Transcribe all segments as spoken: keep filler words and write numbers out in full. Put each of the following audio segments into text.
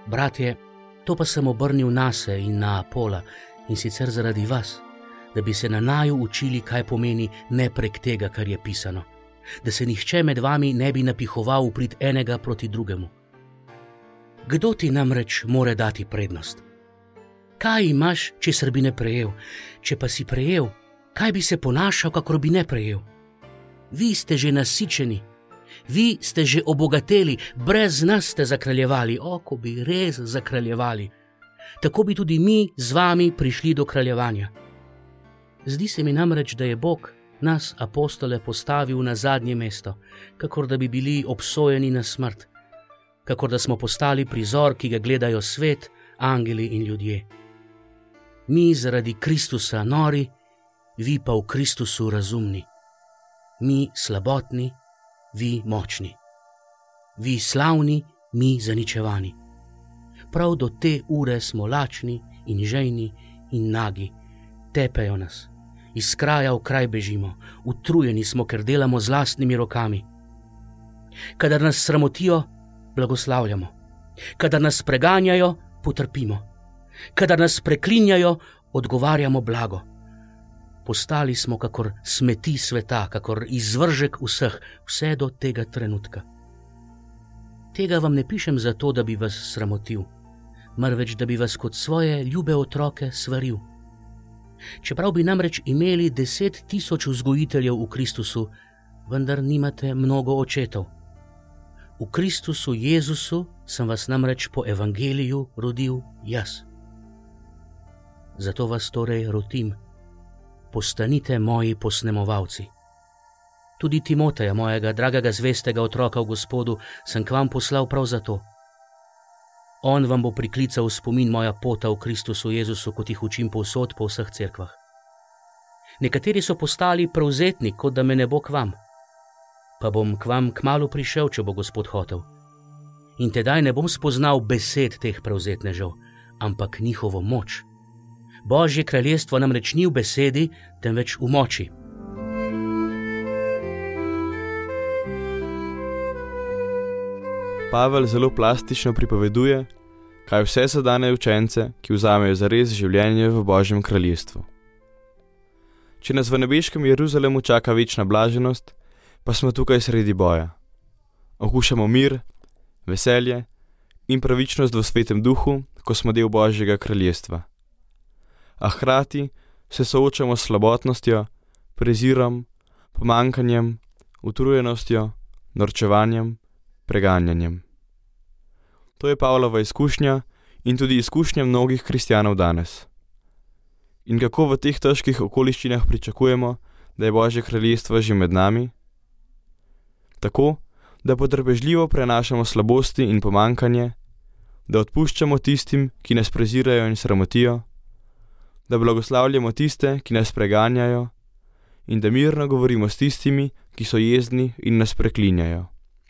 Bratje, to pa sem obrnil nase in na Apola, in sicer zaradi vas, da bi se na naju učili, kaj pomeni ne prek tega, kar je pisano, da se nihče med vami ne bi napihoval v prid enega proti drugemu. Kdo ti namreč more dati prednost? Kaj imaš, česar bi ne prejel? Če pa si prejel, kaj bi se ponašal, kakor bi ne prejel? Vi ste že nasičeni, vi ste že obogateli, brez nas ste zakraljevali, o, ko bi res zakraljevali. Tako bi tudi mi z vami prišli do kraljevanja. Zdi se mi namreč, da je Bog nas, apostole, postavil na zadnje mesto, kakor da bi bili obsojeni na smrt, kakor da smo postali prizor, ki ga gledajo svet, angeli in ljudje. Mi zaradi Kristusa nori, vi pa v Kristusu razumni. Mi slabotni, vi močni. Vi slavni, mi zaničevani. Prav do te ure smo lačni in žejni in nagi, tepejo nas. Iz kraja v kraj bežimo, utrujeni smo, ker delamo z lastnimi rokami. Kadar nas sramotijo, blagoslavljamo. Kadar nas preganjajo, potrpimo. Kadar nas preklinjajo, odgovarjamo blago. Postali smo kakor smeti sveta, kakor izvržek vseh, vse do tega trenutka. Tega vam ne pišem zato, da bi vas sramotil, marveč da bi vas kot svoje ljube otroke svaril. Čeprav bi namreč imeli deset tisoč vzgojiteljev v Kristusu, vendar nimate mnogo očetov. V Kristusu Jezusu sem vas namreč po evangeliju rodil jaz. Zato vas torej rotim, postanite moji posnemovalci. Tudi Timoteja, mojega dragega zvestega otroka v Gospodu, sem k vam poslal prav zato. On vam bo priklical v spomin moja pota v Kristusu Jezusu, kot jih učim povsod po vseh cerkvah. Nekateri so postali prevzetni, kot da me ne bo k vam. Pa bom k vam kmalu prišel, če bo Gospod hotel. In tedaj ne bom spoznal besed teh prevzetnežev, ampak njihovo moč. Božje kraljestvo namreč ni v besedi, temveč v moči. Pavel zelo plastično pripoveduje, kaj vse zadane učence, ki vzamejo zares življenje v Božjem kraljestvu. Če nas v nebeškem Jeruzalemu čaka večna blaženost, pa smo tukaj sredi boja. Okušamo mir, veselje in pravičnost v svetem duhu, ko smo del Božjega kraljestva. A hkrati se soočamo s slabotnostjo, prezirom, pomanjkanjem, utrujenostjo, norčevanjem, preganjanjem. To je Pavlova izkušnja in tudi izkušnja mnogih kristjanov danes. In kako v teh težkih okoliščinah pričakujemo, da je Božje kraljestvo že med nami? Tako, da potrpežljivo prenašamo slabosti in pomanjkanje, da odpuščamo tistim, ki nas prezirajo in sramotijo, da blagoslavljamo tiste, ki nas preganjajo, in da mirno govorimo s tistimi, ki so jezni in nas preklinjajo.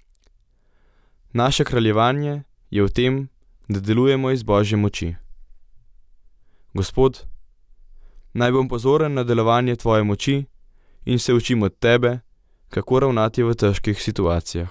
Naše kraljevanje je v tem, da delujemo iz Božje moči. Gospod, naj bom pozoren na delovanje Tvoje moči in se učim od Tebe, kako ravnati v težkih situacijah.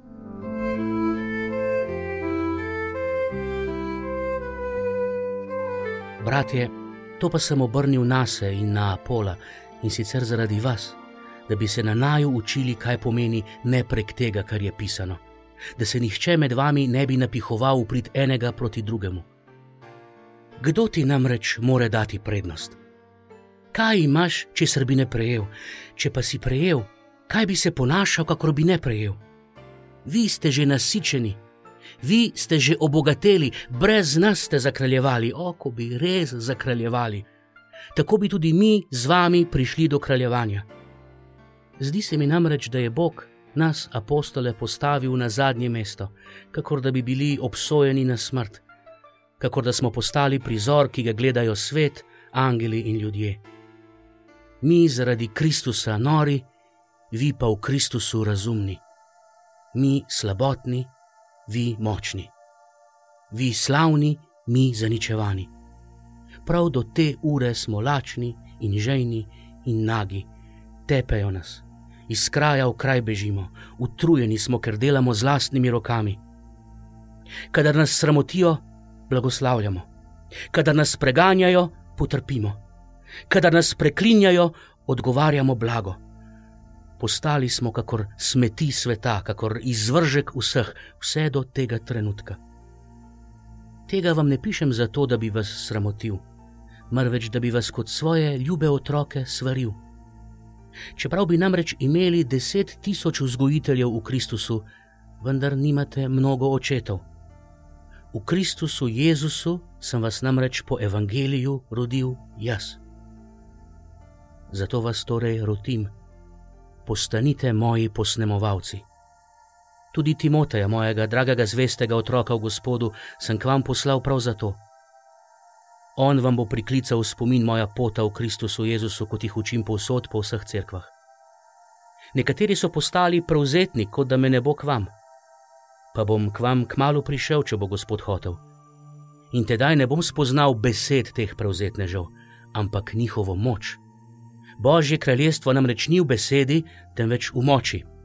Bratje, to pa sem obrnil nase in na Apola, in sicer zaradi vas, da bi se na naju učili, kaj pomeni ne prek tega, kar je pisano, da se nihče med vami ne bi napihoval v prid enega proti drugemu. Kdo ti namreč more dati prednost? Kaj imaš, česar bi ne prejel? Če pa si prejel, kaj bi se ponašal, kakor bi ne prejel? Vi ste že nasičeni, vi ste že obogateli, brez nas ste zakraljevali, o, ko bi res zakraljevali. Tako bi tudi mi z vami prišli do kraljevanja. Zdi se mi namreč, da je Bog nas, apostole, postavil na zadnje mesto, kakor da bi bili obsojeni na smrt, kakor da smo postali prizor, ki ga gledajo svet, angeli in ljudje. Mi zaradi Kristusa nori, vi pa v Kristusu razumni. Mi slabotni, vi močni. Vi slavni, mi zaničevani. Prav do te ure smo lačni in žejni in nagi, tepejo nas. Iz kraja v kraj bežimo, utrujeni smo, ker delamo z lastnimi rokami. Kadar nas sramotijo, blagoslavljamo. Kadar nas preganjajo, potrpimo. Kadar nas preklinjajo, odgovarjamo blago. Postali smo kakor smeti sveta, kakor izvržek vseh, vse do tega trenutka. Tega vam ne pišem zato, da bi vas sramotil, marveč da bi vas kot svoje ljube otroke svaril. Čeprav bi namreč imeli deset tisoč vzgojiteljev v Kristusu, vendar nimate mnogo očetov. V Kristusu Jezusu sem vas namreč po evangeliju rodil jaz. Zato vas torej rotim, postanite moji posnemovalci. Tudi Timoteja, mojega dragega zvestega otroka v Gospodu, sem k vam poslal prav zato. On vam bo priklical spomin moja pota v Kristusu Jezusu, kot jih učim povsod po vseh cerkvah. Nekateri so postali prevzetni, kot da me ne bo k vam. Pa bom k vam kmalu prišel, če bo Gospod hotel. In tedaj ne bom spoznal besed teh prevzetnežev, ampak njihovo moč. Božje kraljestvo namreč ni v besedi, temveč v moči.